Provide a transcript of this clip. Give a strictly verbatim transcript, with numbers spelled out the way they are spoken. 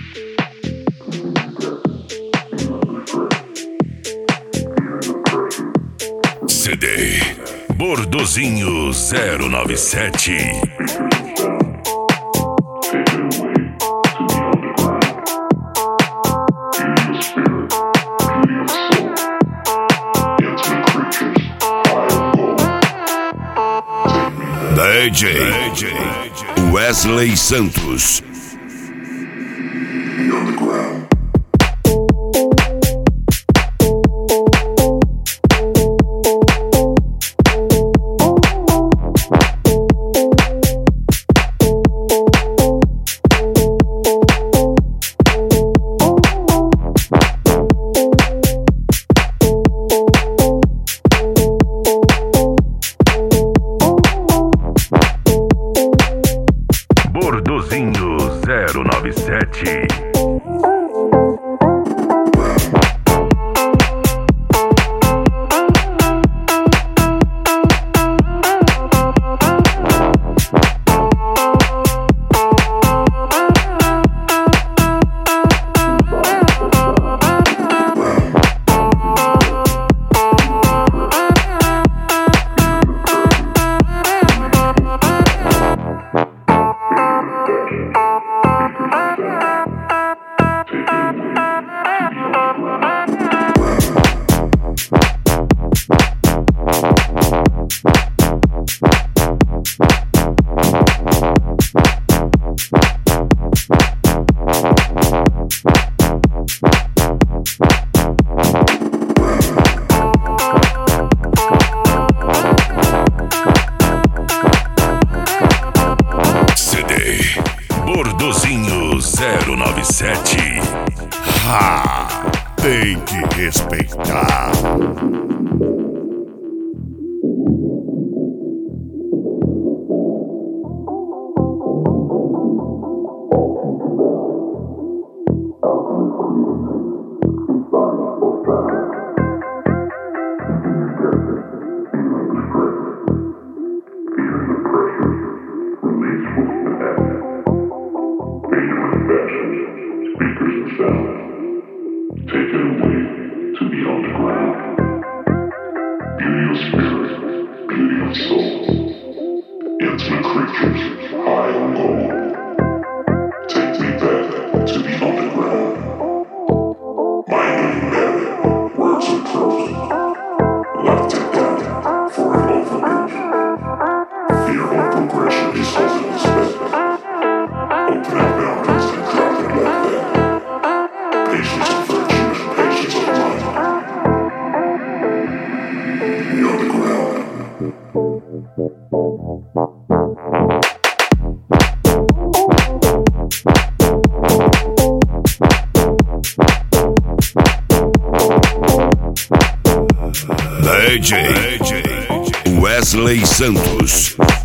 C D Bordozinho zero nove sete. D J Wesley Santos. Bordozinho zero nove sete. Bordozinho zero nove sete. Ha! Tem que respeitar. Take it away to the underground. Beauty of spirit, beauty of soul. Intimate creatures, high or low. Take me back to the underground. Mind embedded, words are frozen. Left it down for an overreach. Fear of progression is holding us back. Open up boundaries and drop it like that. Patience of virtue and patience of mind. The underground. D J Wesley Santos.